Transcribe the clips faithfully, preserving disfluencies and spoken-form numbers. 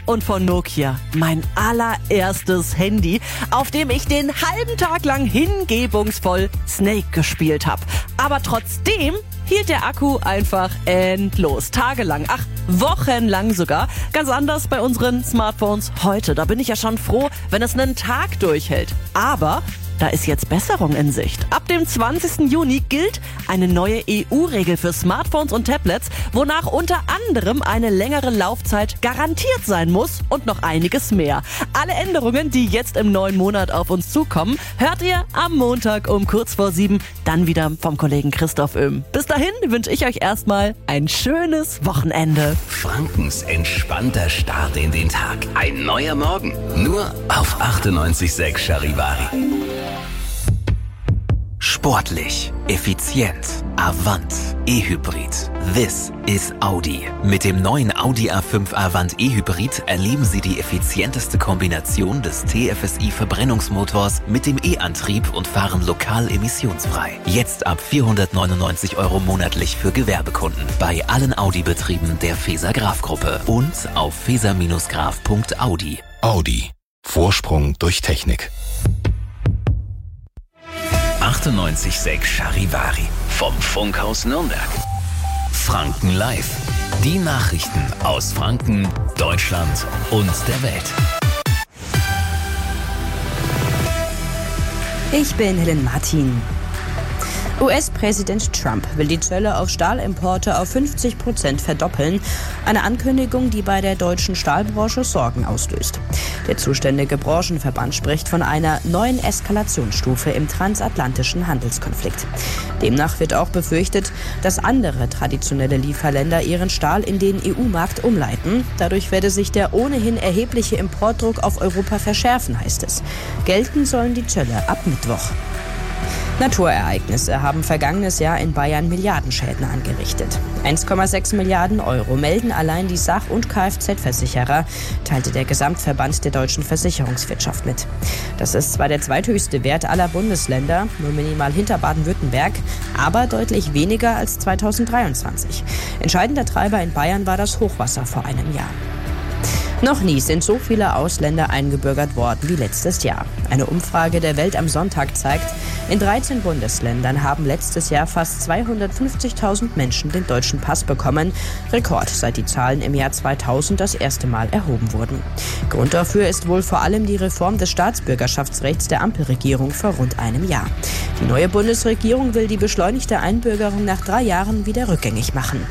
und von Nokia mein allererstes Handy, auf dem ich den halben Tag lang hingebungsvoll Snake gespielt habe. Aber trotzdem hielt der Akku einfach endlos. Tagelang, ach, wochenlang sogar. Ganz anders bei unseren Smartphones heute. Da bin ich ja schon froh, wenn es einen Tag durchhält. Aber da ist jetzt Besserung in Sicht. Ab dem zwanzigsten Juni gilt eine neue E U-Regel für Smartphones und Tablets, wonach unter anderem eine längere Laufzeit garantiert sein muss und noch einiges mehr. Alle Änderungen, die jetzt im neuen Monat auf uns zukommen, hört ihr am Montag um kurz vor sieben, dann wieder vom Kollegen Christoph Öhm. Bis dahin wünsche ich euch erstmal ein schönes Wochenende. Frankens entspannter Start in den Tag. Ein neuer Morgen. Nur auf achtundneunzig Komma sechs Charivari. Sportlich, effizient, Avant, E-Hybrid. This is Audi. Mit dem neuen Audi A fünf Avant E-Hybrid erleben Sie die effizienteste Kombination des T F S I-Verbrennungsmotors mit dem E-Antrieb und fahren lokal emissionsfrei. Jetzt ab vierhundertneunundneunzig Euro monatlich für Gewerbekunden. Bei allen Audi-Betrieben der Feser-Graf-Gruppe und auf feser Graf punkt audi. Audi. Vorsprung durch Technik. achtundneunzig Komma sechs Charivari. Vom Funkhaus Nürnberg. Franken Live. Die Nachrichten aus Franken, Deutschland und der Welt. Ich bin Helen Martin. U S-Präsident Trump will die Zölle auf Stahlimporte auf fünfzig Prozent verdoppeln. Eine Ankündigung, die bei der deutschen Stahlbranche Sorgen auslöst. Der zuständige Branchenverband spricht von einer neuen Eskalationsstufe im transatlantischen Handelskonflikt. Demnach wird auch befürchtet, dass andere traditionelle Lieferländer ihren Stahl in den E U-Markt umleiten. Dadurch werde sich der ohnehin erhebliche Importdruck auf Europa verschärfen, heißt es. Gelten sollen die Zölle ab Mittwoch. Naturereignisse haben vergangenes Jahr in Bayern Milliardenschäden angerichtet. eins Komma sechs Milliarden Euro melden allein die Sach- und Kfz-Versicherer, teilte der Gesamtverband der deutschen Versicherungswirtschaft mit. Das ist zwar der zweithöchste Wert aller Bundesländer, nur minimal hinter Baden-Württemberg, aber deutlich weniger als zweitausenddreiundzwanzig. Entscheidender Treiber in Bayern war das Hochwasser vor einem Jahr. Noch nie sind so viele Ausländer eingebürgert worden wie letztes Jahr. Eine Umfrage der Welt am Sonntag zeigt, in dreizehn Bundesländern haben letztes Jahr fast zweihundertfünfzigtausend Menschen den deutschen Pass bekommen. Rekord, seit die Zahlen im Jahr zweitausend das erste Mal erhoben wurden. Grund dafür ist wohl vor allem die Reform des Staatsbürgerschaftsrechts der Ampelregierung vor rund einem Jahr. Die neue Bundesregierung will die beschleunigte Einbürgerung nach drei Jahren wieder rückgängig machen.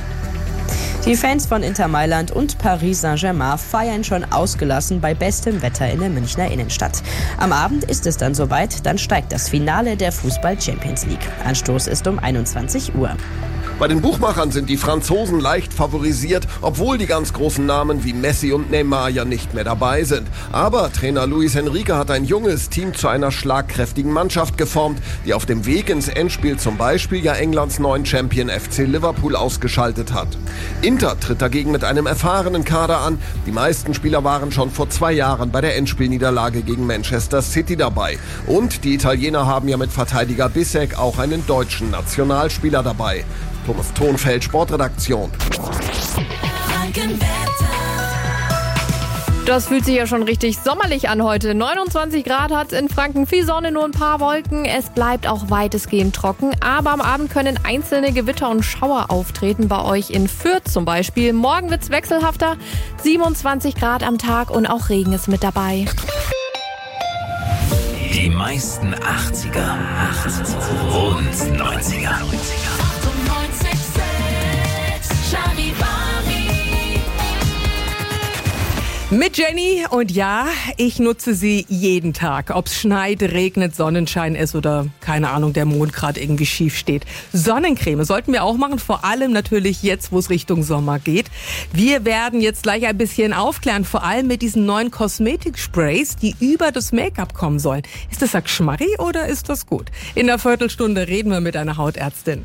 Die Fans von Inter Mailand und Paris Saint-Germain feiern schon ausgelassen bei bestem Wetter in der Münchner Innenstadt. Am Abend ist es dann soweit, dann steigt das Finale der Fußball-Champions League. Anstoß ist um einundzwanzig Uhr. Bei den Buchmachern sind die Franzosen leicht favorisiert, obwohl die ganz großen Namen wie Messi und Neymar ja nicht mehr dabei sind. Aber Trainer Luis Enrique hat ein junges Team zu einer schlagkräftigen Mannschaft geformt, die auf dem Weg ins Endspiel zum Beispiel ja Englands neuen Champion F C Liverpool ausgeschaltet hat. Inter tritt dagegen mit einem erfahrenen Kader an. Die meisten Spieler waren schon vor zwei Jahren bei der Endspielniederlage gegen Manchester City dabei. Und die Italiener haben ja mit Verteidiger Bissek auch einen deutschen Nationalspieler dabei. Thomas Thonfeld, Sportredaktion. Das fühlt sich ja schon richtig sommerlich an heute. neunundzwanzig Grad hat es in Franken, viel Sonne, nur ein paar Wolken. Es bleibt auch weitestgehend trocken, aber am Abend können einzelne Gewitter und Schauer auftreten, bei euch in Fürth zum Beispiel. Morgen wird es wechselhafter, siebenundzwanzig Grad am Tag und auch Regen ist mit dabei. Die meisten achtziger, achtziger und neunziger. Mit Jenny und ja, ich nutze sie jeden Tag. Ob's schneit, regnet, Sonnenschein ist oder, keine Ahnung, der Mond gerade irgendwie schief steht. Sonnencreme sollten wir auch machen, vor allem natürlich jetzt, wo es Richtung Sommer geht. Wir werden jetzt gleich ein bisschen aufklären, vor allem mit diesen neuen Kosmetiksprays, die über das Make-up kommen sollen. Ist das ein Geschmarri oder ist das gut? In einer Viertelstunde reden wir mit einer Hautärztin.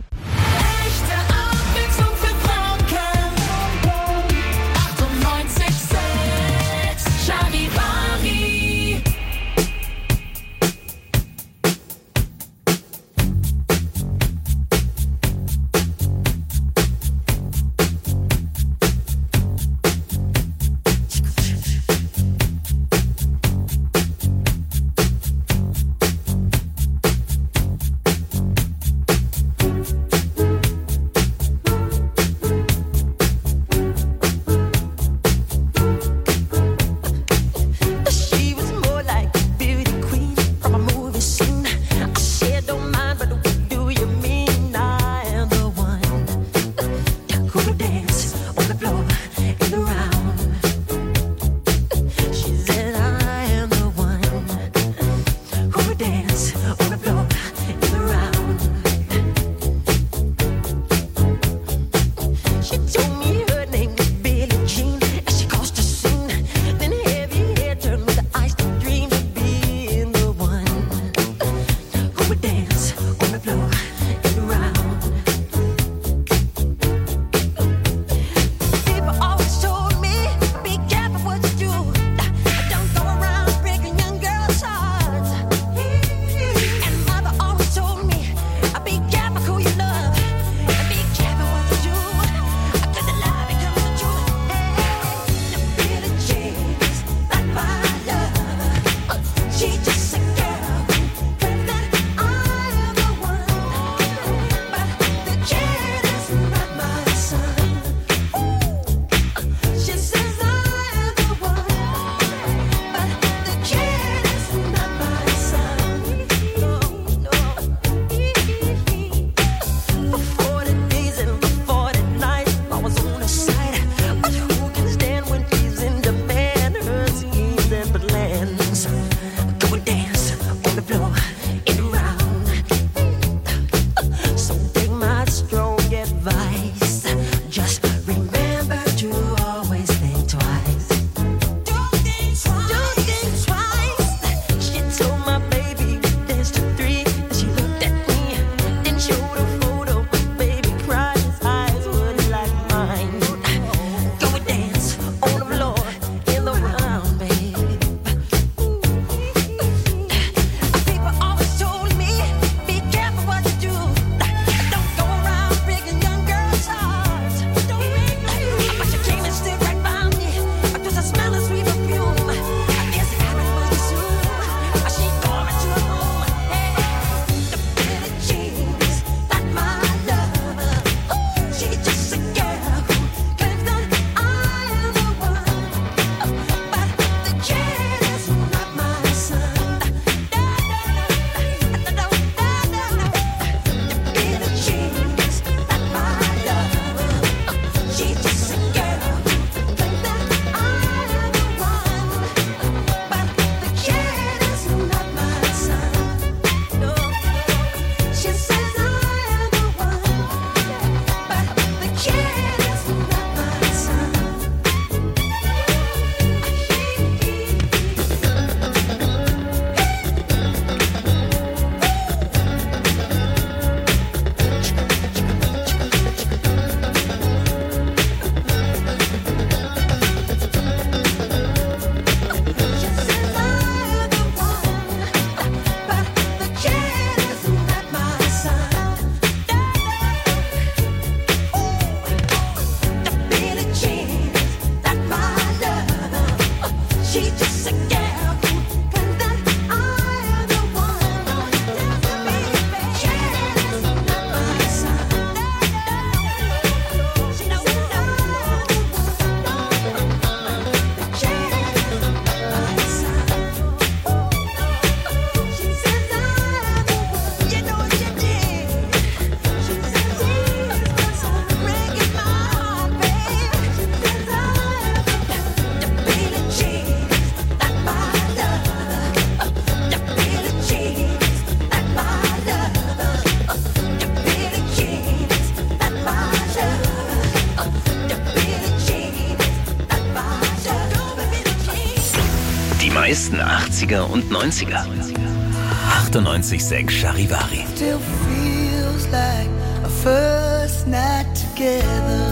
meisten achtziger und neunziger. achtundneunzig Komma sechs Charivari. Still feels like a first night together.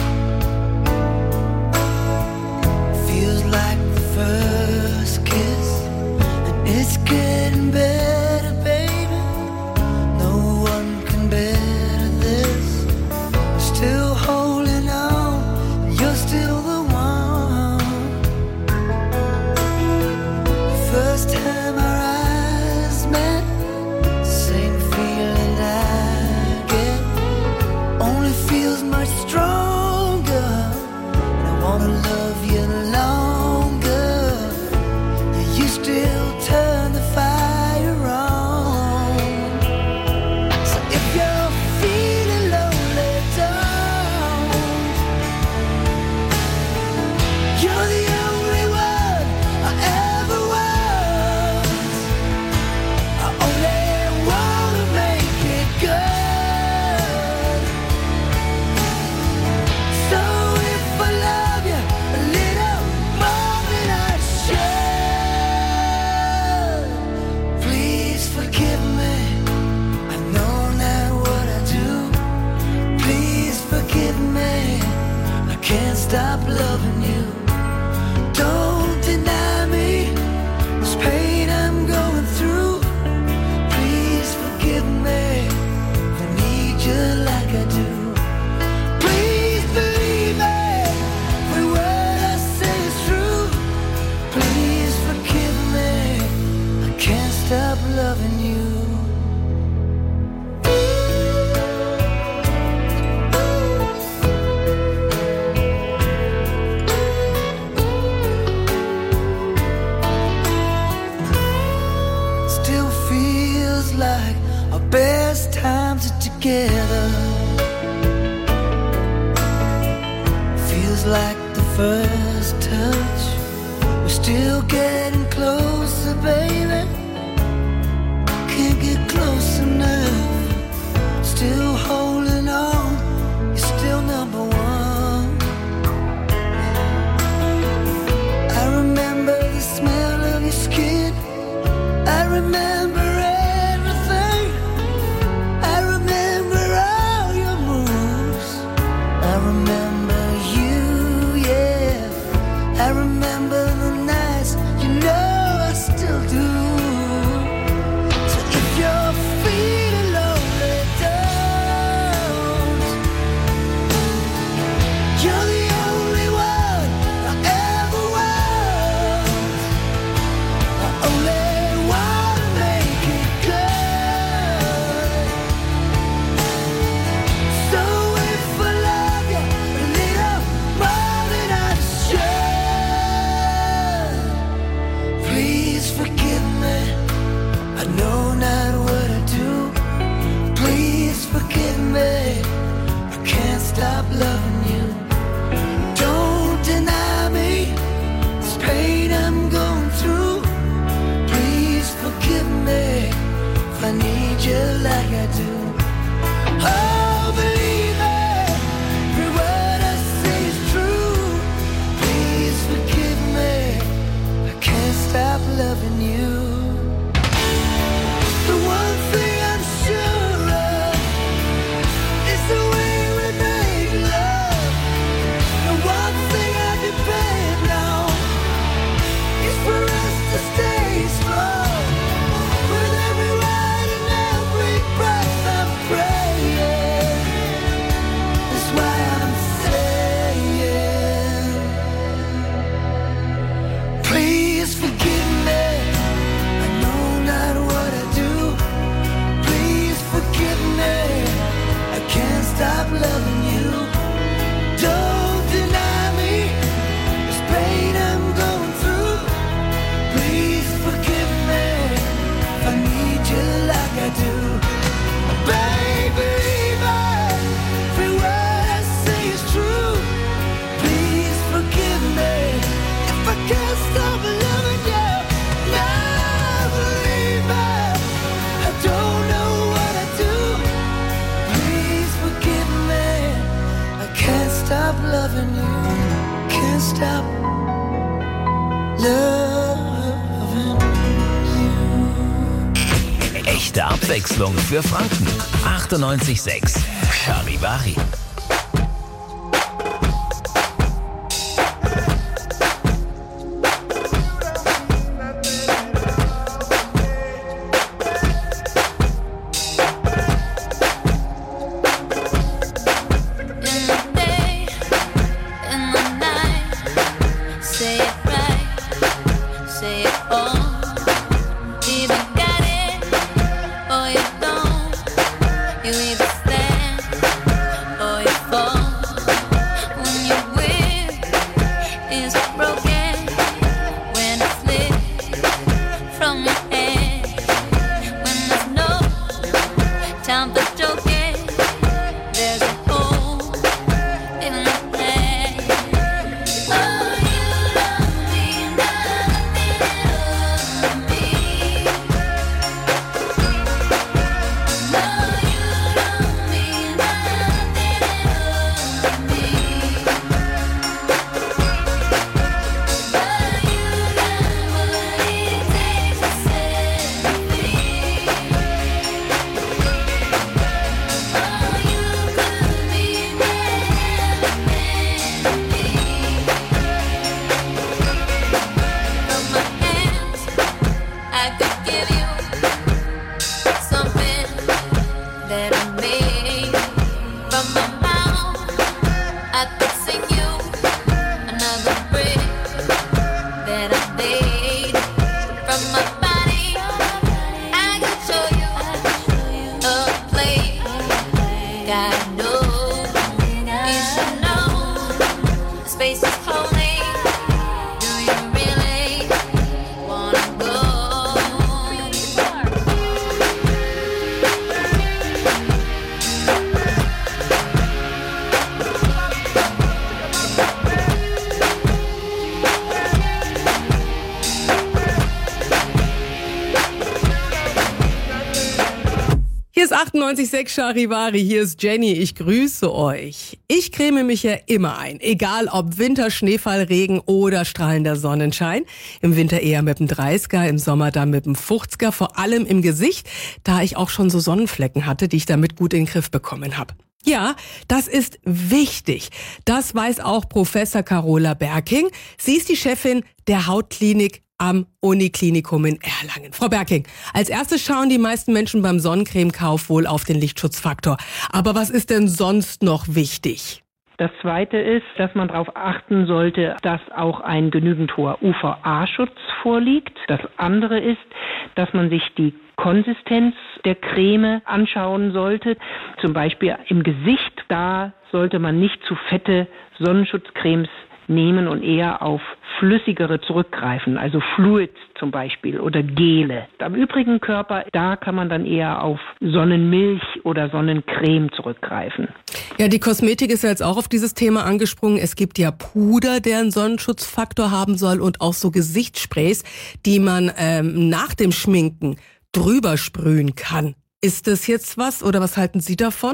Feels like the first kiss. And it's getting better, baby. No one can better this. I'm still holding on. You're still the one. First time our eyes met, same feeling I get. Only feels much stronger. And I wanna love you longer. Yeah, you still turn the fire on. So if you're feeling lonely, don't. You're the only one I ever was. I only wanna make it good. So if I love you a little more than I should, please forgive me. I know not what I do. Please forgive me. I can't stop loving you. Don't deny me this pain I'm going through. Please forgive me. I need you like I do. Please believe me. Every word I say is true. Please forgive me. I can't stop loving you. Still feels like our best times are together. Feels like the first touch. We're still getting closer, baby. Can't get close enough. Still holding on. You're still number one. I remember the smell of your skin. I remember everything. I remember all your moves. I remember you, yeah. I remember the nights, you know I still do. So if you're feeling lonely, don't. You're the only one I ever was. I only wanna make it good. So if I love you a little more than I should, please forgive me. I know not what I do. Please forgive me. I can't stop loving you. Don't deny me this pain I'm going through. Please forgive me if I need you like I do. Oh, believe me, every word I say is true. Please forgive me, I can't stop loving you. The one thing I'm sure of is the way we make love. The one thing I depend on is for us to stay strong. With every ride and every breath I Please forgive me. I know not what I do. Please forgive me. I can't stop loving you. Don't deny me this pain I'm going through. Please forgive me if I need you like I do. Baby, every word I say is true. Please forgive me if I can't stop loving you. Now believe me, I don't know what I do. Please forgive me, I can't stop loving you. Can't stop loving you. Echte Abwechslung für Franken. achtundneunzig Komma sechs Charivari. achtundneunzig Komma sechs Charivari, hier ist Jenny, ich grüße euch. Ich creme mich ja immer ein, egal ob Winter, Schneefall, Regen oder strahlender Sonnenschein. Im Winter eher mit dem dreißiger, im Sommer dann mit dem fünfziger, vor allem im Gesicht, da ich auch schon so Sonnenflecken hatte, die ich damit gut in den Griff bekommen habe. Ja, das ist wichtig. Das weiß auch Professor Carola Berking. Sie ist die Chefin der Hautklinik am Uniklinikum in Erlangen. Frau Berking, als erstes schauen die meisten Menschen beim Sonnencremekauf wohl auf den Lichtschutzfaktor. Aber was ist denn sonst noch wichtig? Das Zweite ist, dass man darauf achten sollte, dass auch ein genügend hoher U V A-Schutz vorliegt. Das andere ist, dass man sich die Konsistenz der Creme anschauen sollte. Zum Beispiel im Gesicht, da sollte man nicht zu fette Sonnenschutzcremes nehmen und eher auf flüssigere zurückgreifen, also Fluids zum Beispiel oder Gele. Am übrigen Körper, da kann man dann eher auf Sonnenmilch oder Sonnencreme zurückgreifen. Ja, die Kosmetik ist ja jetzt auch auf dieses Thema angesprungen. Es gibt ja Puder, der einen Sonnenschutzfaktor haben soll und auch so Gesichtssprays, die man ähm, nach dem Schminken drüber sprühen kann. Ist das jetzt was oder was halten Sie davon?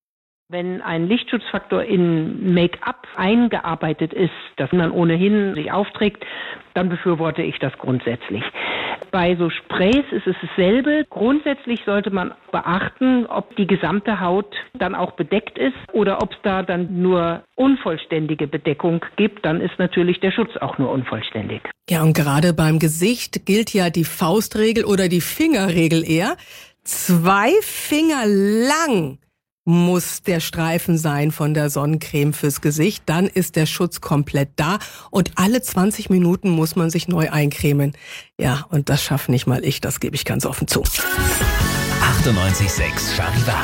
Wenn ein Lichtschutzfaktor in Make-up eingearbeitet ist, das man ohnehin sich aufträgt, dann befürworte ich das grundsätzlich. Bei so Sprays ist es dasselbe. Grundsätzlich sollte man beachten, ob die gesamte Haut dann auch bedeckt ist oder ob es da dann nur unvollständige Bedeckung gibt. Dann ist natürlich der Schutz auch nur unvollständig. Ja, und gerade beim Gesicht gilt ja die Faustregel oder die Fingerregel eher. Zwei Finger lang muss der Streifen sein von der Sonnencreme fürs Gesicht. Dann ist der Schutz komplett da und alle zwanzig Minuten muss man sich neu eincremen. Ja, und das schaffe nicht mal ich, das gebe ich ganz offen zu. achtundneunzig Komma sechs Charivari.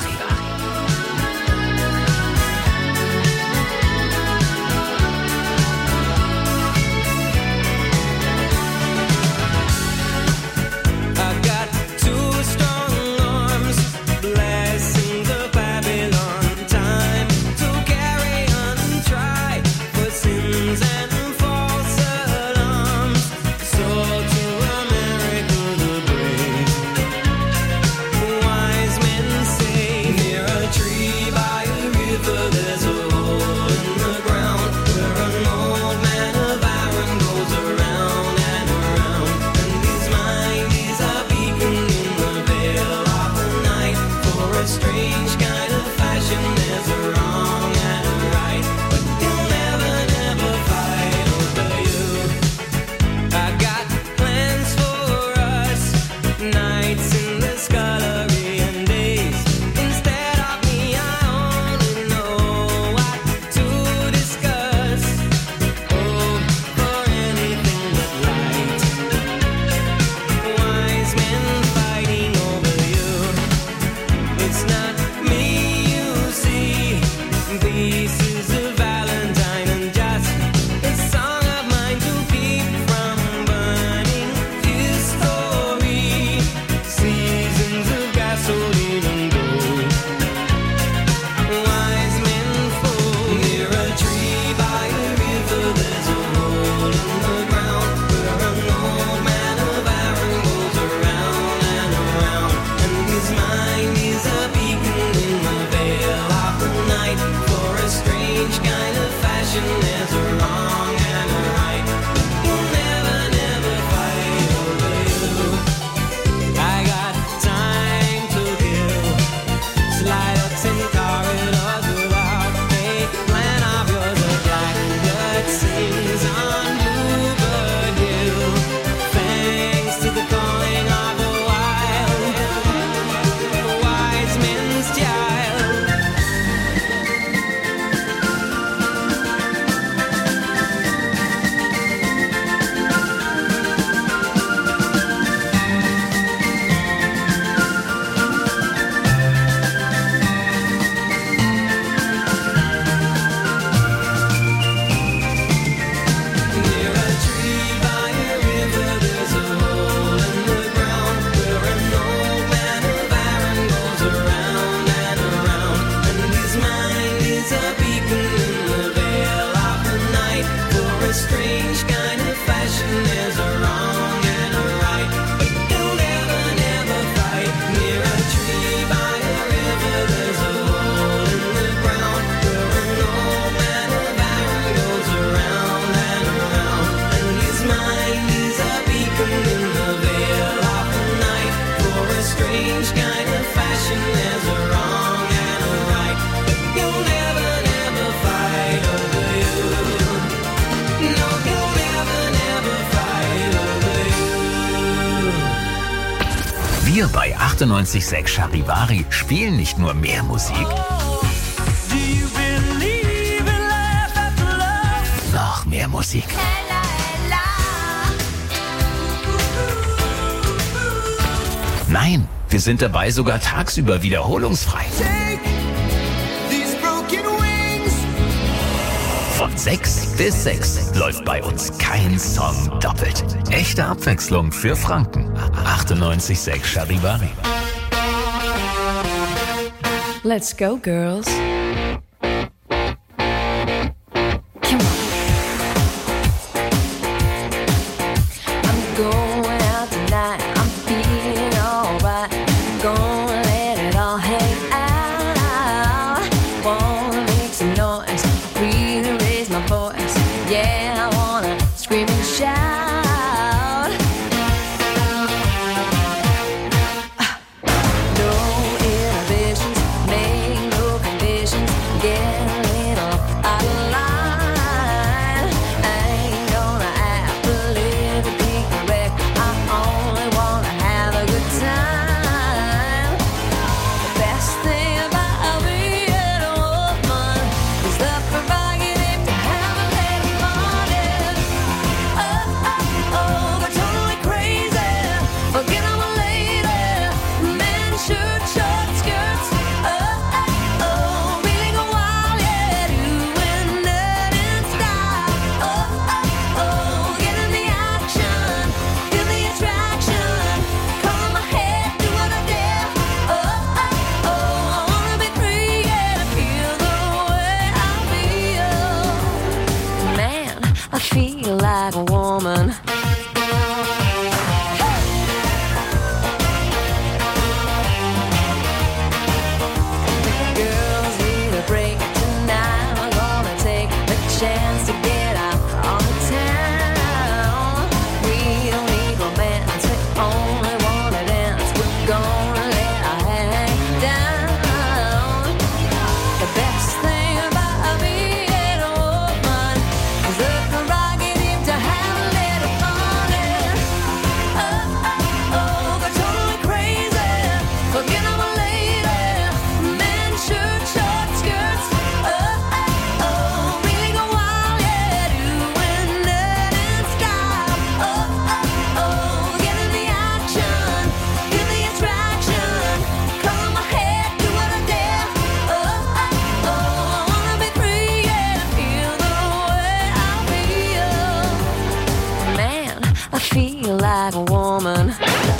Wir bei achtundneunzig Komma sechs Charivari spielen nicht nur mehr Musik, noch mehr Musik. Nein, wir sind dabei sogar tagsüber wiederholungsfrei. Von sechs bis sechs läuft bei uns kein Song doppelt. Echte Abwechslung für Franken. achtundneunzig Komma sechs Charivari. Let's go, girls. Correct. like a woman.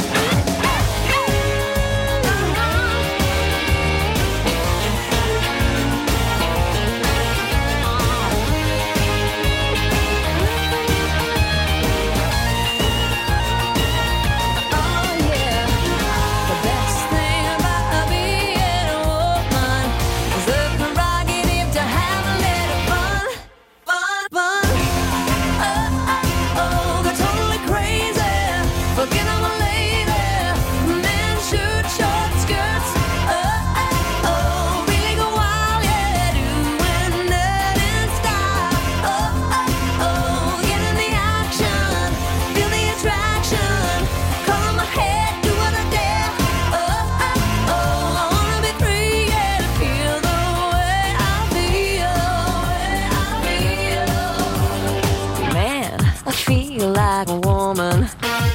Like a woman.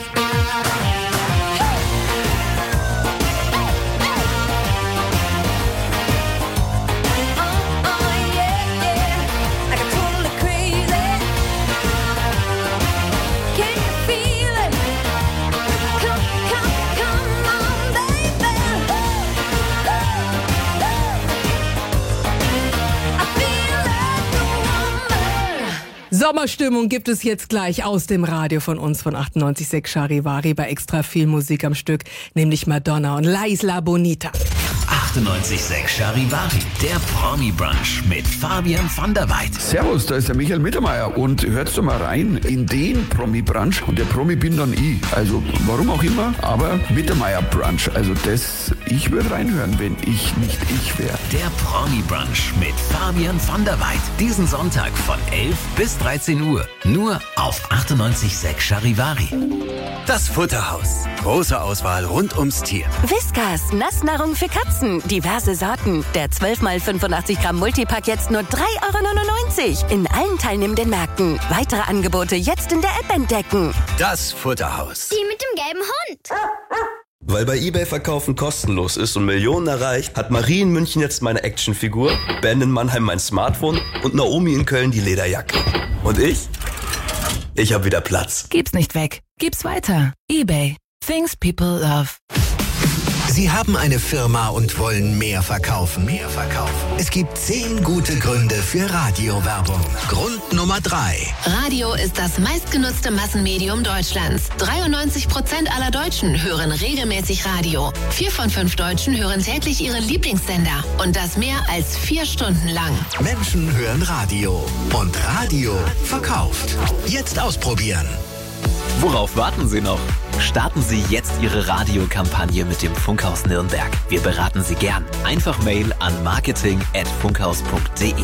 Sommerstimmung gibt es jetzt gleich aus dem Radio von uns von achtundneunzig Komma sechs Charivari bei extra viel Musik am Stück, nämlich Madonna und La Isla Bonita. achtundneunzig Komma sechs Charivari, der Promi-Brunch mit Fabian van der Weid. Servus, da ist der Michael Mittermeier und hört's doch mal rein in den Promi-Brunch und der Promi bin dann ich. Also warum auch immer, aber Mittermeier-Brunch, also das, ich würde reinhören, wenn ich nicht ich wäre. Der Promi-Brunch mit Fabian van der Weid. Diesen Sonntag von elf bis dreizehn Uhr. Nur auf achtundneunzig Komma sechs Charivari. Das Futterhaus. Große Auswahl rund ums Tier. Whiskas, Nassnahrung für Katzen. Diverse Sorten. Der zwölf mal fünfundachtzig Gramm Multipack jetzt nur drei Euro neunundneunzig. In allen teilnehmenden Märkten. Weitere Angebote jetzt in der App entdecken. Das Futterhaus. Die mit dem gelben Hund. Weil bei eBay Verkaufen kostenlos ist und Millionen erreicht, hat Marie in München jetzt meine Actionfigur, Ben in Mannheim mein Smartphone und Naomi in Köln die Lederjacke. Und ich? Ich hab wieder Platz. Gib's nicht weg. Gib's weiter. eBay. Things people love. Sie haben eine Firma und wollen mehr verkaufen. Mehr verkaufen. Es gibt zehn gute Gründe für Radiowerbung. Grund Nummer drei. Radio ist das meistgenutzte Massenmedium Deutschlands. dreiundneunzig Prozent aller Deutschen hören regelmäßig Radio. Vier von fünf Deutschen hören täglich ihren Lieblingssender. Und das mehr als vier Stunden lang. Menschen hören Radio. Und Radio verkauft. Jetzt ausprobieren. Worauf warten Sie noch? Starten Sie jetzt Ihre Radiokampagne mit dem Funkhaus Nürnberg. Wir beraten Sie gern. Einfach Mail an marketing at funkhaus punkt de.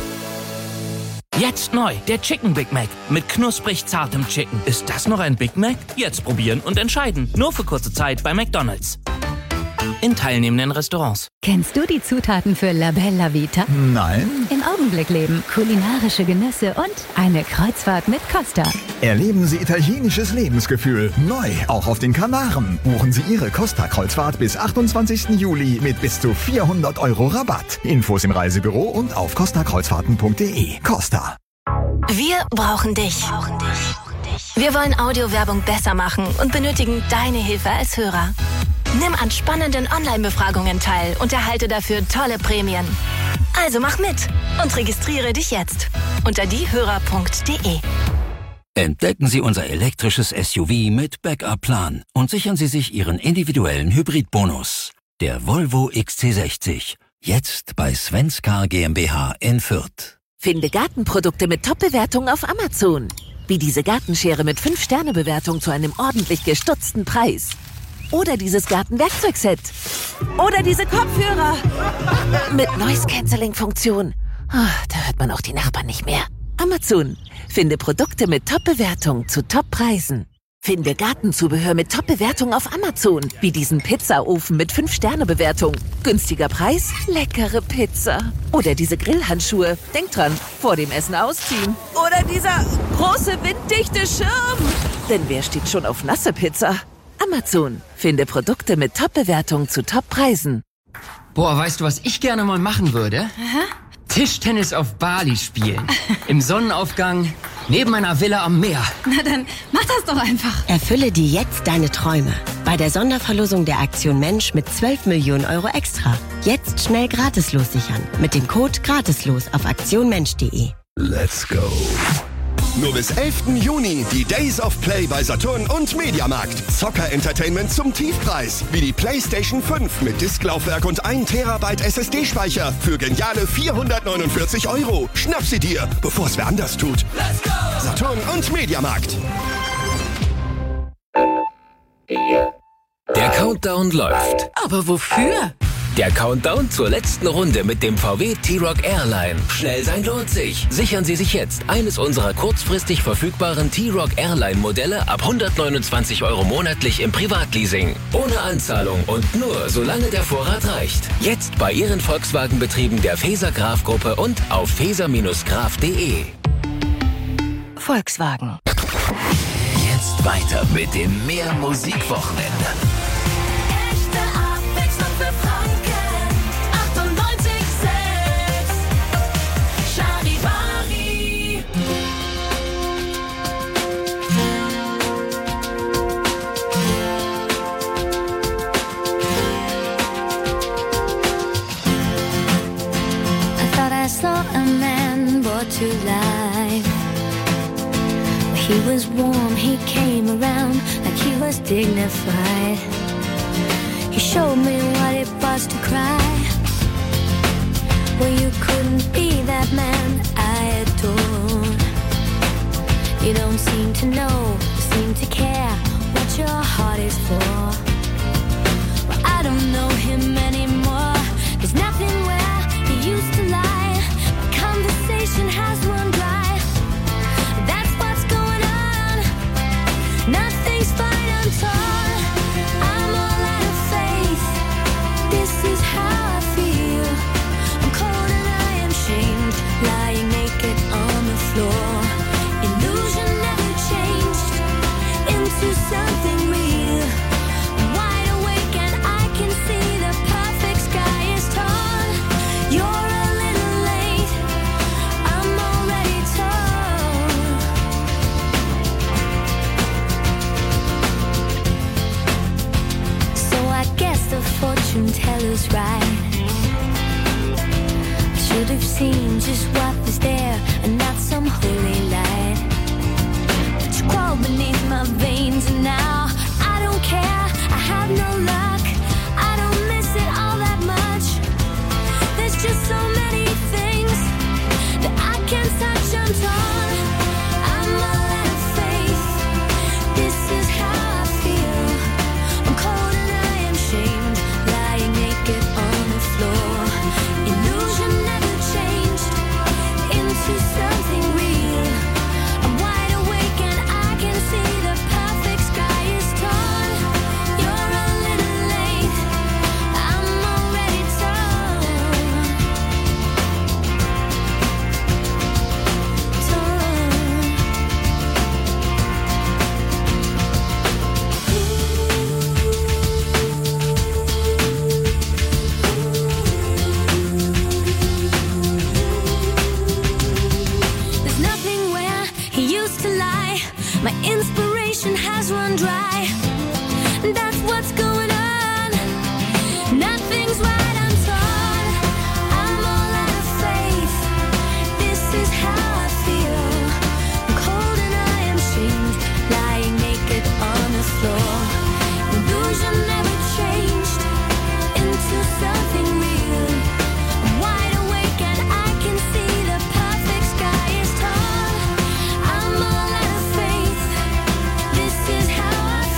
Jetzt neu, der Chicken Big Mac mit knusprig zartem Chicken. Ist das noch ein Big Mac? Jetzt probieren und entscheiden. Nur für kurze Zeit bei McDonald's. In teilnehmenden Restaurants. Kennst du die Zutaten für La Bella Vita? Nein. Im Augenblick leben, kulinarische Genüsse und eine Kreuzfahrt mit Costa. Erleben Sie italienisches Lebensgefühl. Neu, auch auf den Kanaren. Buchen Sie Ihre Costa-Kreuzfahrt bis achtundzwanzigsten Juli mit bis zu vierhundert Euro Rabatt. Infos im Reisebüro und auf costa kreuzfahrten punkt de. Costa. Wir brauchen dich. Wir wollen Audiowerbung besser machen und benötigen deine Hilfe als Hörer. Nimm an spannenden Online-Befragungen teil und erhalte dafür tolle Prämien. Also mach mit und registriere dich jetzt unter diehörer punkt de. Entdecken Sie unser elektrisches S U V mit Backup-Plan und sichern Sie sich Ihren individuellen Hybridbonus. Der Volvo X C sechzig. Jetzt bei Svenskar GmbH in Fürth. Finde Gartenprodukte mit Top-Bewertungen auf Amazon. Wie diese Gartenschere mit fünf Sterne Bewertung zu einem ordentlich gestutzten Preis. Oder dieses Gartenwerkzeugset. Oder diese Kopfhörer. Mit Noise-Canceling-Funktion. Oh, da hört man auch die Nachbarn nicht mehr. Amazon. Finde Produkte mit Top-Bewertung zu Top-Preisen. Finde Gartenzubehör mit Top-Bewertung auf Amazon. Wie diesen Pizzaofen mit fünf Sterne Bewertung. Günstiger Preis, leckere Pizza. Oder diese Grillhandschuhe. Denk dran, vor dem Essen ausziehen. Oder dieser große winddichte Schirm. Denn wer steht schon auf nasse Pizza? Amazon. Finde Produkte mit Top-Bewertung zu Top-Preisen. Boah, weißt du, was ich gerne mal machen würde? Aha. Tischtennis auf Bali spielen. Im Sonnenaufgang, Neben einer Villa am Meer. Na dann, mach das doch einfach. Erfülle dir jetzt deine Träume. Bei der Sonderverlosung der Aktion Mensch mit zwölf Millionen Euro extra. Jetzt schnell gratislos sichern. Mit dem Code gratislos auf aktionmensch punkt de. Let's go. Nur bis elften Juni die Days of Play bei Saturn und Mediamarkt. Zocker-Entertainment zum Tiefpreis. Wie die PlayStation fünf mit Disklaufwerk und ein Terabyte S S D-Speicher für geniale vierhundertneunundvierzig Euro. Schnapp sie dir, bevor es wer anders tut. Let's go! Saturn und Mediamarkt. Der Countdown läuft. Aber wofür? Der Countdown zur letzten Runde mit dem V W T-Roc Airline. Schnell sein lohnt sich. Sichern Sie sich jetzt eines unserer kurzfristig verfügbaren T-Roc Airline Modelle ab hundertneunundzwanzig Euro monatlich im Privatleasing. Ohne Anzahlung und nur solange der Vorrat reicht. Jetzt bei Ihren Volkswagen-Betrieben der Faeser Graf Gruppe und auf faeser graf punkt de. Volkswagen. Jetzt weiter mit dem Mehr Musikwochenende. I saw a man brought to life. He was warm, he came around like he was dignified. He showed me what it was to cry. Well, you couldn't be that man I adored. You don't seem to know, seem to care what your heart is for. Well, I don't know him anymore. There's nothing where he used to lie. Conversation has run dry. That's what's going on. Nothing's fine, I'm torn. I'm all out of faith. This is how I feel. I'm cold and I am shamed, lying naked on the floor. Illusion never changed into something real. I'm wide awake and I can see the perfect sky is torn. You're a little late. I'm already torn. So I guess the fortune teller's right. I should have seen just what was there and not some holy light. But you crawl beneath my veins and now I don't care. I have no luck. I don't miss it all that much. There's just so many things that I can't touch. I'm torn. I'm all out of faith. This is how I feel. I'm cold and I am shamed, lying naked on the floor. Illusion never changed into something real. I'm wide awake and I can see the perfect sky is torn. You're a little late. I'm already torn. There's nothing where he used to lie. My inspiration has run dry. That's what's going on. Nothing's right, I'm torn. I'm all out of faith. This is how I feel. I'm cold and I am shamed, lying naked on the floor. Illusion never changed into something real. I'm wide awake and I can see the perfect sky is torn. I'm all out of faith. This is how I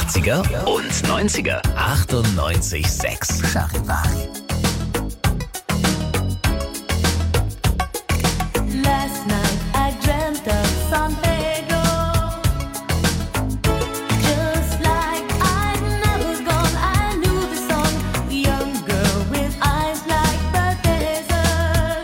achtziger und neunziger. achtundneunzig Komma sechs Charivari. Last night I dreamt of San Pedro, just like I never gone. I knew the song, young girl with eyes like the desert.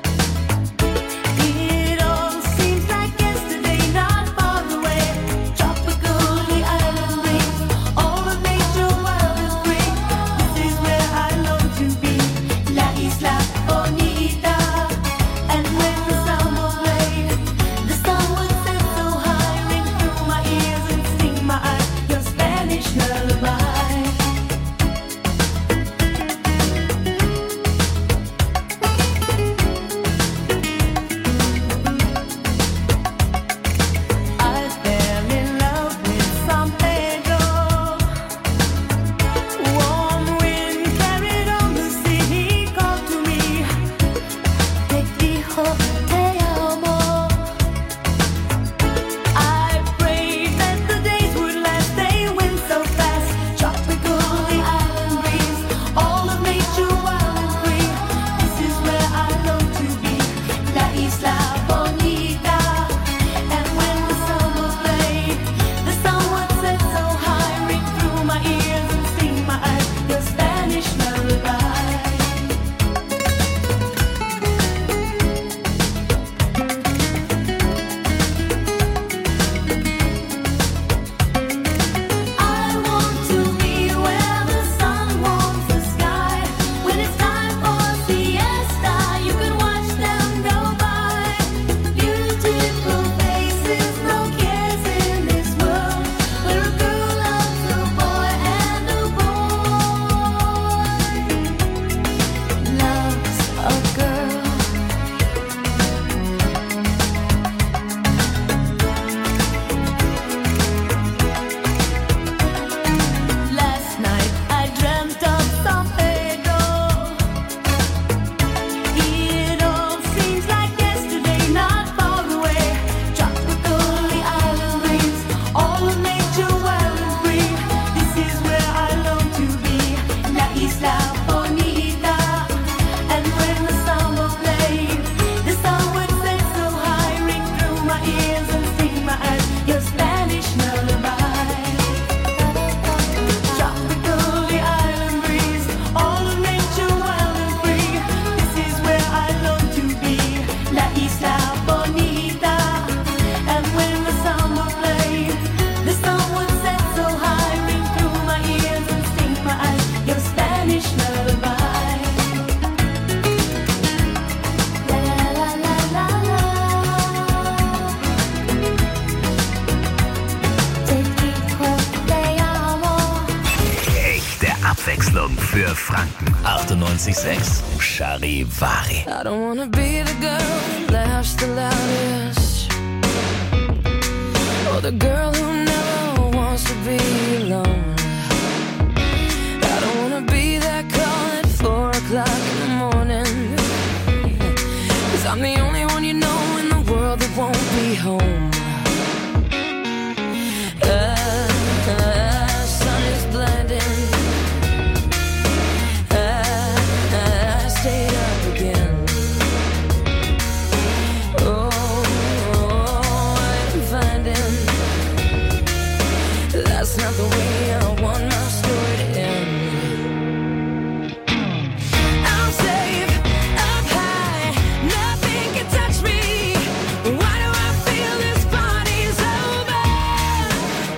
It all seems like yesterday, not far away. Tropical, the island breeze, all the nature wild is free. This is where I long to be, La Isla Bonita. And when the samba played, the sun would set so high, ring through my ears and sting my eyes, your Spanish lullaby. I fell in love with San Pedro. Warm wind carried on the sea. He called to me, te dijo te amo. I prayed that the days would last. They went so fast. Tropical, the island breeze, all of nature wild and free. This is where I long to be, La Isla Bonita. And when the summer played, the sun would set so high, ring through my ears and sting my eyes, your Spanish lullaby. I want to be where the sun warms the sky. When it's time for siesta, you can watch them go by. Beautiful faces, no cares in this world, where a girl loves a boy and a boy loves a girl. Last night I dreamt of San Pedro. It all seems like yesterday, not far away. Tropical, the island breeze, all of nature wild and free. This is where I long to be, La Isla Bonita. And when the samba played, the sun would set so high, ring through my ears and sting my eyes, your Spanish lullaby. Tropical, the island breeze, all of nature wild and free. This is where I long to be, La Isla Bonita. And when the summer played, the sun would set so high, ring through my ears and sting my eyes, your Spanish lullaby. La la la la la. Te dijo te amo. Echte Abwechslung für Franken. achtundneunzig Komma sechs Charivari. I don't wanna be the girl who laughs the loudest, or the girl who never wants to be alone. I don't wanna be that call at four o'clock in the morning, 'cause I'm the only one you know in the world that won't be home. Ah, sun is blinding. I stayed up again. Oh, I'm finding that's not the way I want my story to end. I'm safe up high, nothing can touch me. Why do I feel this body so bad?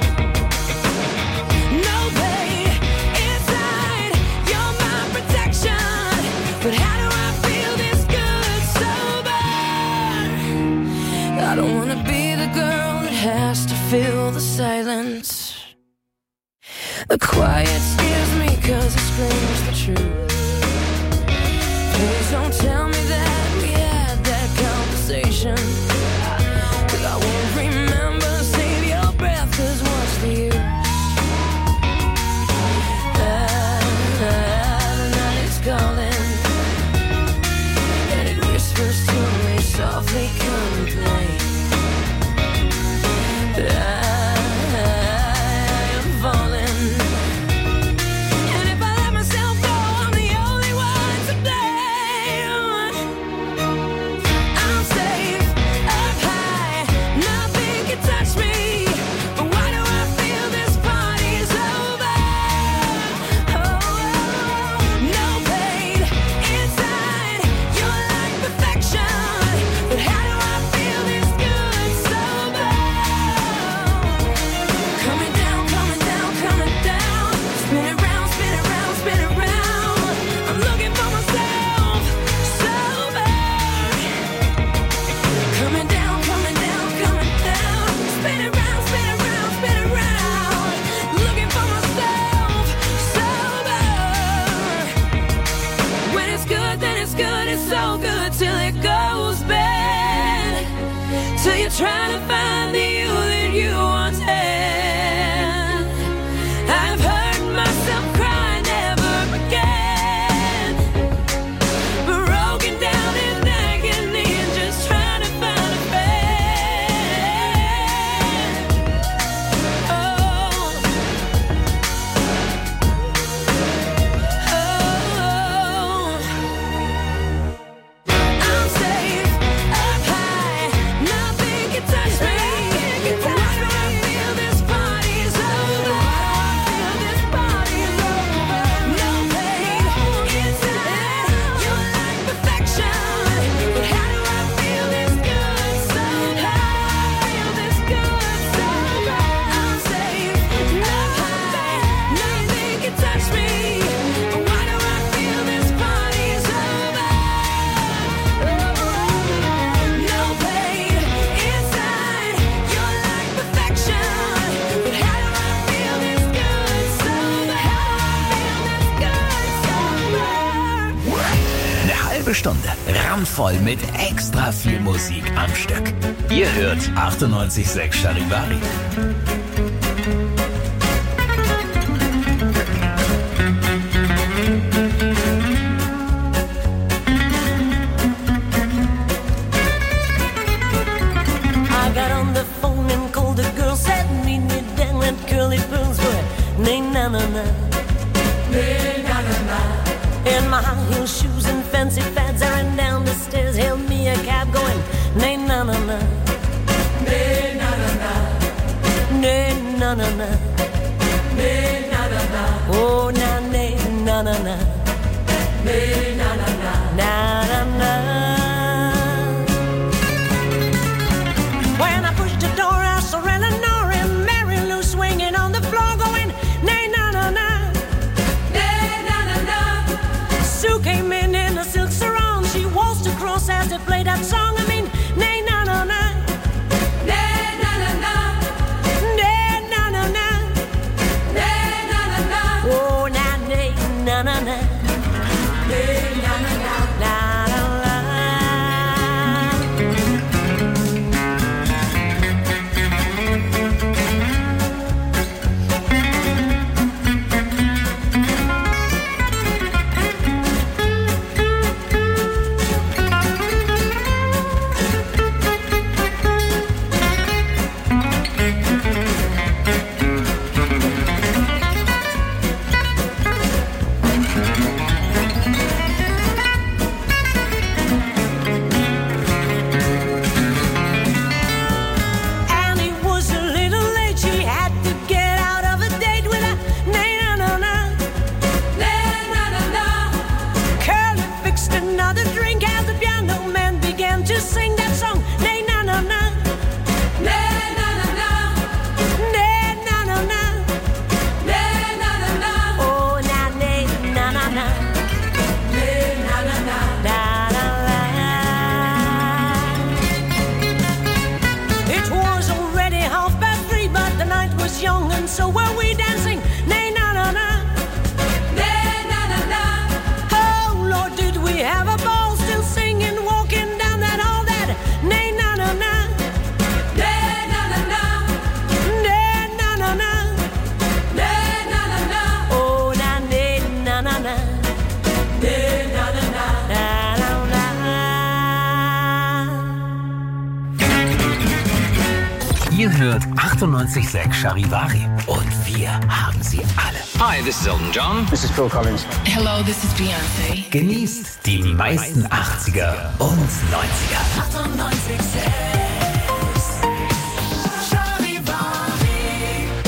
No pain inside, you're my protection. But how do I feel this good so bad? I don't wanna be the girl that has to fill the silence. The quiet scares me 'cause it screams the truth. Please don't tell me that we had that conversation, 'cause I won't remember. Save your breath, 'cause what's the use? Ah, ah, the night is calling, and it whispers to me softly, come and play. I am falling. you're trying to find the you that you once had. I've heard myself cry never again, broken down in agony and just trying to find a bed. Oh, oh, I'm safe up high, nothing can touch me. Why do I feel this party's over? This party's over. No pain inside. You're like perfection. But how do I feel this good somehow? Feel this good somehow. I'm safe up high, nothing can touch me. Why do I feel this party's over? No pain inside. You're like perfection. But how do I feel this good somehow? Feel this good somehow. Eine halbe Stunde randvoll mit extra viel Musik am Stück. Ihr hört achtundneunzig Komma sechs Charivari. I got on the phone and called a girl, said meet me down at Curly Pearl's for nay na na na, nay na na na. In my high heel shoes and fancy fads, I ran down the stairs, hailed me a cab going nay na na na, nay na na na, nay na na na, nay na na na. Oh na nay na na na, nay na na na, na na na. When I pushed the door, I saw Eleanor and Mary Lou swinging on the floor, going nay na na na, nay na na na. Sue came in in a silk sarong. She waltzed across as they played that song. I mean, nay na na na, nay na na na, nay na na na, nay na na na. Oh na nay na na na, nay na na na, na na na. Annie was a little late. She had to get out of a date with a nay na na na, nay na na na. Curly fixed another drink as the piano man began to sing that song. Nay na na na, nay na na na, nay na na na, nay na na na. Oh na nay na na na, nay na na na, na na na. It was already half past three, but the night was young, and so were we dancing. Nay na na na, nay na na na. Oh Lord, did we have a ball, still singing, walking down that hall. That nay na na na, nay na na na, nay na na na, nay na na na. Oh na nay na na na, nay na na na, na na na. Ihr hört achtundneunzig Komma sechs Charivari. Und wir haben sie alle. Hi, this is Elton John. This is Phil Collins. Hello, this is Beyoncé. Genießt die meisten achtziger und neunziger. achtundneunzig Komma sechs Charivari.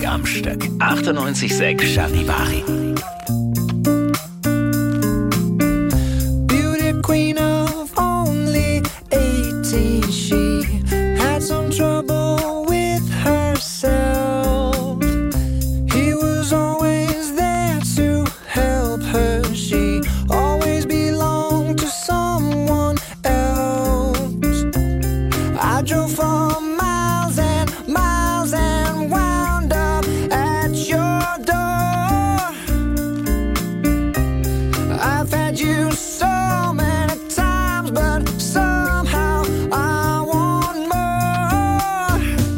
Musik am Stück. achtundneunzig Komma sechs Charivari. Beauty queen of only eighteen, she had some trouble with herself. He was always there to help her. She always belonged to someone else. I drove for miles and miles and wound up at your door. I've had you so many times, but somehow I want more.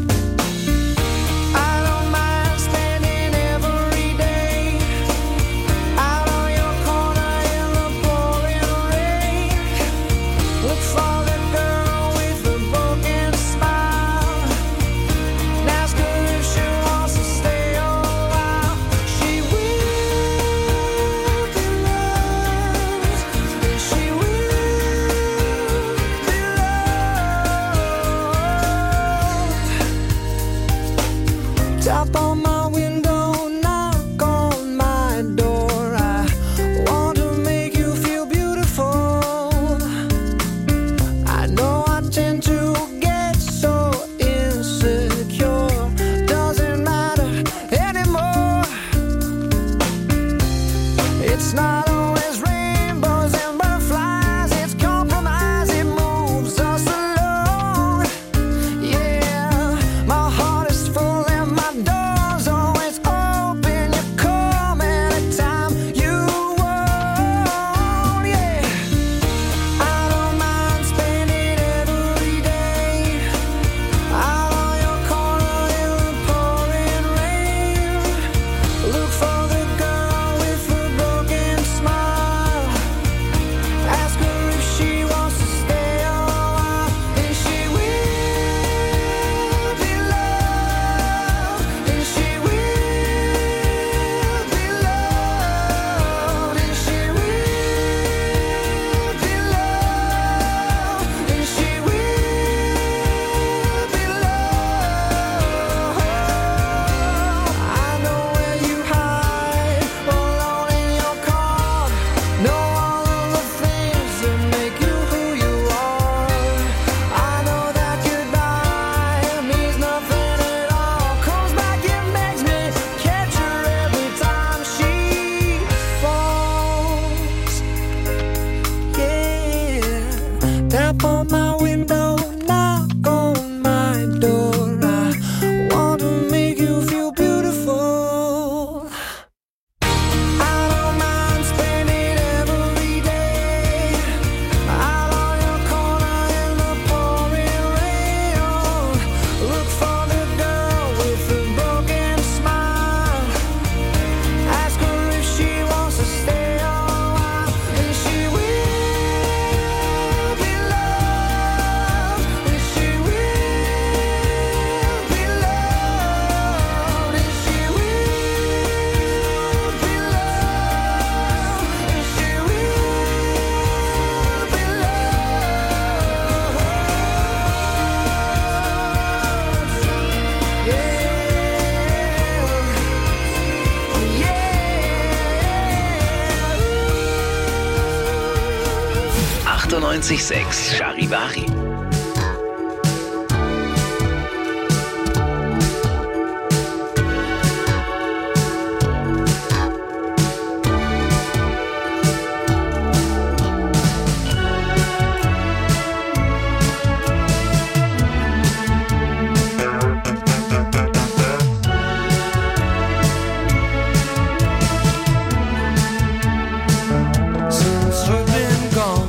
I don't mind spending every day out on your corner in the pouring rain. Look for the girl with the broken smile. Ask her if she wants to stay a while. She will be loved. She will be loved. Tap on my window, knock on my door. I want to make you feel beautiful. I know I tend to get so insecure. Doesn't matter anymore. It's not always rainbows and butterflies. It's compromise. It moves us along. Yeah, my heart is full and my door's always open. You come anytime you want. Yeah, I don't mind spending every day out on your corner in the pouring rain. Look for the girl with the broken smile. Ask her if she wants to stay a while. And she will be loved. And she will be loved. And she will be loved. And she will be loved. I know where you hide, alone in your car. Know all of the things that make you who you are. I know that goodbye means nothing at all. Comes back and makes me catch her every time she falls. Yeah, tap on my window, knock on my door. I want to make you feel beautiful. I don't mind spending every day out on your corner in the pouring rain. Look for the girl with the broken smile. Ask her if she wants to stay a while. And she will be loved. And she will be loved. And she will be loved. And she will be achtundneunzig Komma sechs Charivari. Since you've been gone,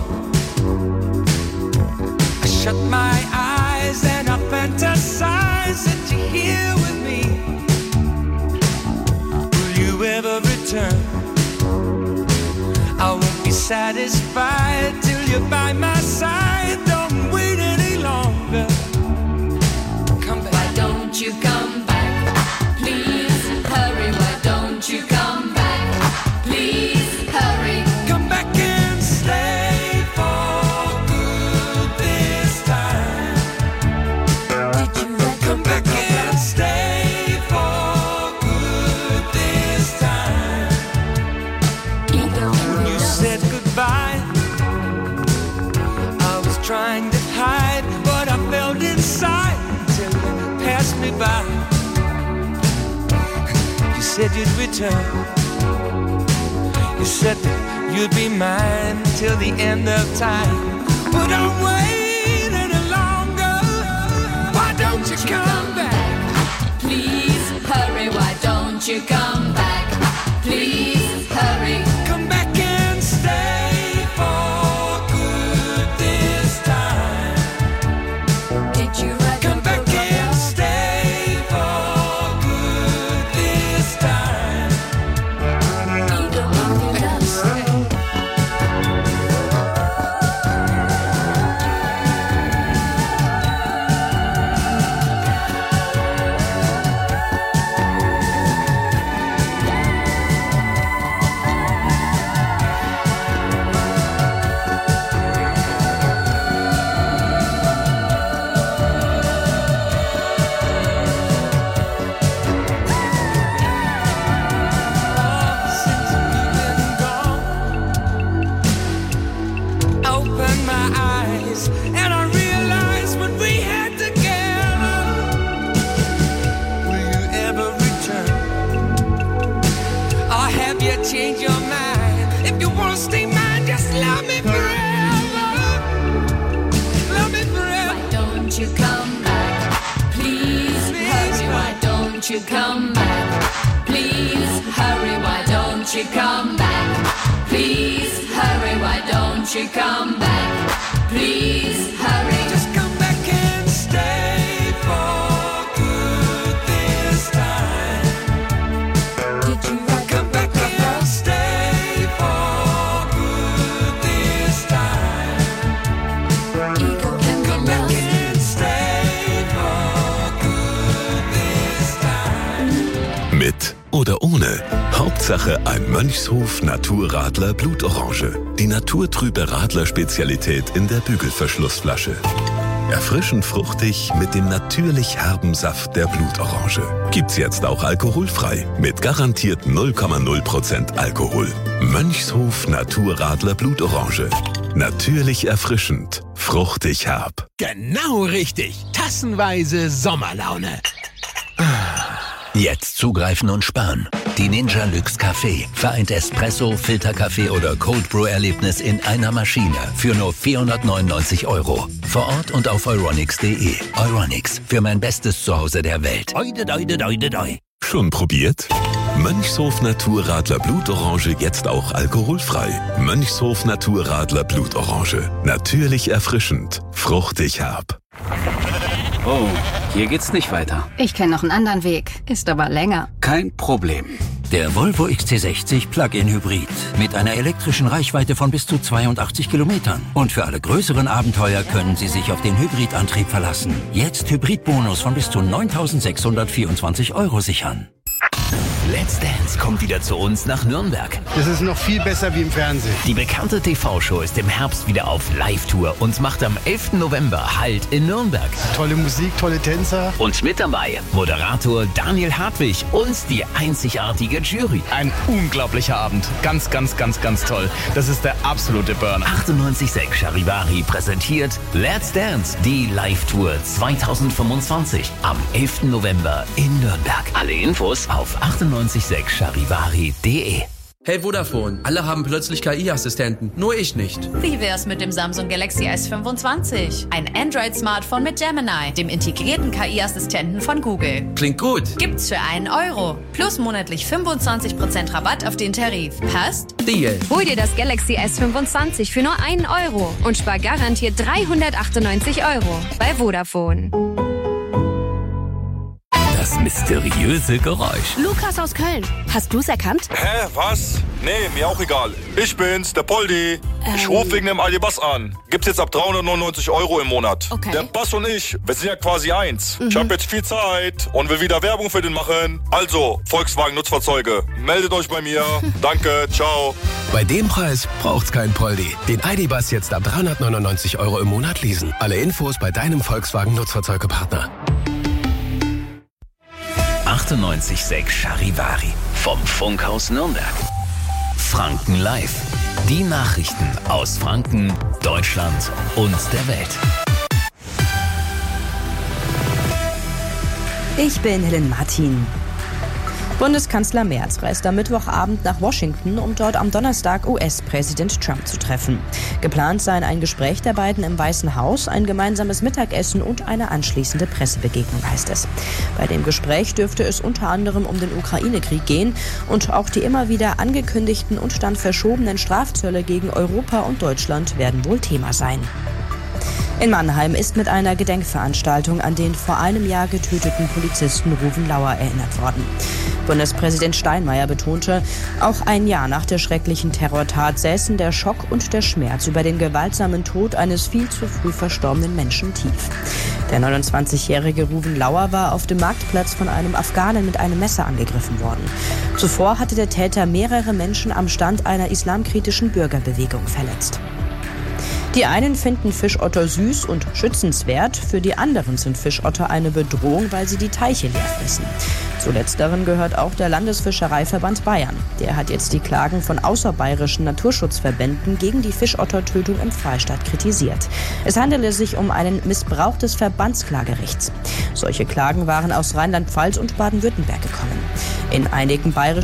I shut my eyes and I fantasize that you're here with me. Will you ever return? I won't be satisfied till you're by my side. Don't wait any longer. Come back. Why don't you come back? Please hurry. Why don't you come back? Please hurry. Come back and stay for good this time. Did you come back and stay for said you'd return. You said that you'd be mine till the end of time. But I'm waiting any longer. Why don't you come back? Please hurry, why don't you come back? Please hurry. Come back and stay for good this time. Did you write Come back and stay for good this time. Even if you love stay. Open my eyes and I realize what we had together. Will you ever return? Or have you changed your mind? If you wanna stay mine, just love me forever. Love me forever. Why don't you come back? Please hurry, why don't you come back? Please hurry, why don't you come back? Please hurry, why don't you come back? Please hurry. Just come back and stay for good this time. Did you write Come back and stay for good this time. ego can Come be back lost? and stay for good this time. Mit oder ohne. Hauptsache ein Mönchshof Naturradler Blutorange. Die naturtrübe Radler-Spezialität in der Bügelverschlussflasche. Erfrischend fruchtig mit dem natürlich herben Saft der Blutorange. Gibt's jetzt auch alkoholfrei. Mit garantiert null Komma null Prozent Alkohol. Mönchshof Naturradler Blutorange. Natürlich erfrischend. Fruchtig herb. Genau richtig. Tassenweise Sommerlaune. Jetzt zugreifen und sparen. Die Ninja Luxe Café vereint Espresso, Filterkaffee oder Cold Brew Erlebnis in einer Maschine für nur vierhundertneunundneunzig Euro. Vor Ort und auf euronics punkt de. Euronics, für mein bestes Zuhause der Welt. Oide, oide, oide, oide. Schon probiert? Mönchshof Naturradler Blutorange jetzt auch alkoholfrei. Mönchshof Naturradler Blutorange. Natürlich erfrischend. Fruchtig herb. Oh, hier geht's nicht weiter. Ich kenne noch einen anderen Weg, ist aber länger. Kein Problem. Der Volvo X C sechzig Plug-in Hybrid mit einer elektrischen Reichweite von bis zu zweiundachtzig Kilometern. Und für alle größeren Abenteuer können Sie sich auf den Hybridantrieb verlassen. Jetzt Hybridbonus von bis zu neuntausendsechshundertvierundzwanzig Euro sichern. Let's Dance kommt wieder zu uns nach Nürnberg. Das ist noch viel besser wie im Fernsehen. Die bekannte T V-Show ist im Herbst wieder auf Live-Tour und macht am elften November Halt in Nürnberg. Tolle Musik, tolle Tänzer. Und mit dabei Moderator Daniel Hartwig und die einzigartige Jury. Ein unglaublicher Abend. Ganz, ganz, ganz, ganz toll. Das ist der absolute Burner. achtundneunzig Komma sechs Charivari präsentiert Let's Dance, die Live-Tour zweitausendfünfundzwanzig am elften November in Nürnberg. Alle Infos auf achtundneunzig Komma sechs charivari punkt de. Hey Vodafone, alle haben plötzlich K I-Assistenten, nur ich nicht. Wie wär's mit dem Samsung Galaxy S fünfundzwanzig? Ein Android-Smartphone mit Gemini, dem integrierten K I-Assistenten von Google. Klingt gut. Gibt's für einen Euro. Plus monatlich fünfundzwanzig Prozent Rabatt auf den Tarif. Passt? Deal. Hol dir das Galaxy S fünfundzwanzig für nur einen Euro und spar garantiert dreihundertachtundneunzig Euro bei Vodafone. Das mysteriöse Geräusch. Lukas aus Köln, hast du's erkannt? Hä, was? Nee, mir auch egal. Ich bin's, der Poldi. Ähm. Ich rufe wegen dem Aldi-Bass an. Gibt's jetzt ab dreihundertneunundneunzig Euro im Monat. Okay. Der Bass und ich, wir sind ja quasi eins. Mhm. Ich habe jetzt viel Zeit und will wieder Werbung für den machen. Also, Volkswagen Nutzfahrzeuge, meldet euch bei mir. Danke, ciao. Bei dem Preis braucht's kein Poldi. Den Aldi-Bass jetzt ab dreihundertneunundneunzig Euro im Monat leasen. Alle Infos bei deinem Volkswagen Nutzfahrzeugepartner. achtundneunzig Komma sechs Charivari vom Funkhaus Nürnberg. Franken Live. Die Nachrichten aus Franken, Deutschland und der Welt. Ich bin Helen Martin. Bundeskanzler Merz reist am Mittwochabend nach Washington, um dort am Donnerstag U S-Präsident Trump zu treffen. Geplant seien ein Gespräch der beiden im Weißen Haus, ein gemeinsames Mittagessen und eine anschließende Pressebegegnung, heißt es. Bei dem Gespräch dürfte es unter anderem um den Ukraine-Krieg gehen und auch die immer wieder angekündigten und dann verschobenen Strafzölle gegen Europa und Deutschland werden wohl Thema sein. In Mannheim ist mit einer Gedenkveranstaltung an den vor einem Jahr getöteten Polizisten Ruven Lauer erinnert worden. Bundespräsident Steinmeier betonte, auch ein Jahr nach der schrecklichen Terrortat säßen der Schock und der Schmerz über den gewaltsamen Tod eines viel zu früh verstorbenen Menschen tief. Der neunundzwanzigjährige Ruven Lauer war auf dem Marktplatz von einem Afghanen mit einem Messer angegriffen worden. Zuvor hatte der Täter mehrere Menschen am Stand einer islamkritischen Bürgerbewegung verletzt. Die einen finden Fischotter süß und schützenswert, für die anderen sind Fischotter eine Bedrohung, weil sie die Teiche leer fressen. Zu letzteren gehört auch der Landesfischereiverband Bayern. Der hat jetzt die Klagen von außerbayerischen Naturschutzverbänden gegen die Fischottertötung im Freistaat kritisiert. Es handele sich um einen Missbrauch des Verbandsklagerechts. Solche Klagen waren aus Rheinland-Pfalz und Baden-Württemberg gekommen. In einigen bayerischen